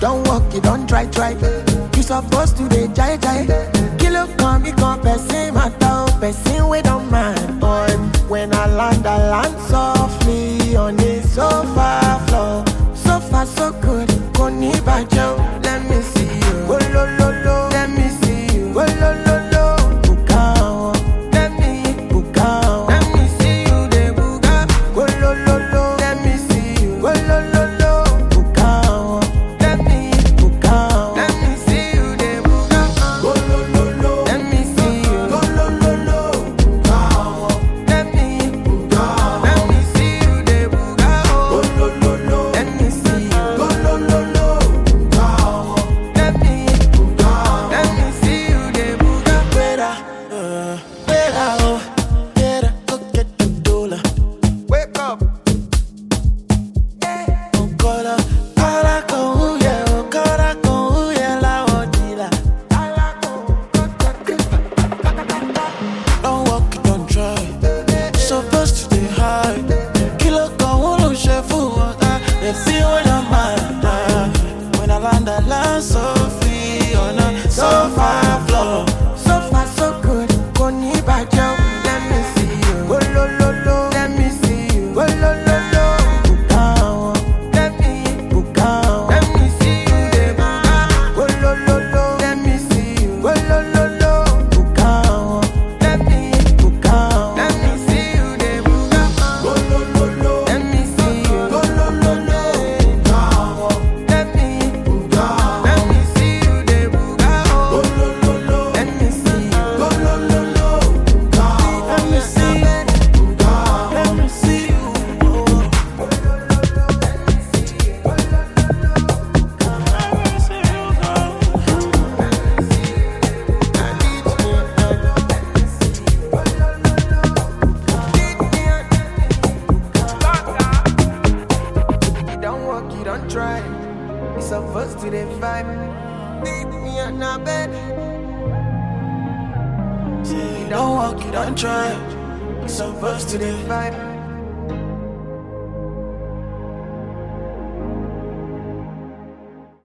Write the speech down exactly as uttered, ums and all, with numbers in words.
don't walk, you don't try, try. You supposed to be jai jai. Kilo come, me come, person matter, person we don't mind. Boy, when I land, I land softly on the sofa floor. So far, so good. Koni bajo, let me see you. Oh, lo, lo, lo. Let me see you. Oh, lo, lo, lo. Bukao. Let me bukao. Let me see you, de buga. Oh, lo, lo, lo. Let me see you. Oh, lo, lo, lo. Bukao. Let me bukao. Let me see you, de buga. Oh, lo, lo, lo. Let me see you. Oh, lo, lo, lo. Bukao. Let me bukao. Let me see you, de buga. Oh, lo, lo, lo. Let me see you. Oh, lo, lo, lo. Bukao. Let me bukao. Let me see you, de buga. Fuera, uh, fuera, oh, fuera, go get the dollar. Wake up. Oh, cola, cola con huye, oh, cola con huye, la odila. Don't walk, it, don't try. Supposed to stay high. Kilo con uno chef, they feel when I'm mad. When I land, I land so free on a sofa floor. So far, so good. Koni bajo, let me see you. Oh, lo, lo, lo. Let me see you. Oh, lo, lo, lo. Bukao. Let me bukao. Let me see you, de buga. Oh, lo, lo, lo. Let me see you. Oh, lo, lo, lo. Bukao. Let me bukao. Let me see you, de buga. Oh, lo, lo, lo. Let me see you. Oh, lo, lo, lo. Bukao. Let me bukao. Let me see you, de buga. Oh, lo, lo, lo. Let me see you. Oh, lo, lo, lo. Bukao. Let me see you. Bukao. Let me see you. You don't walk, you don't try. You supposed to the vibe. Leave me on my bed. You don't walk, you don't try. You supposed to the vibe.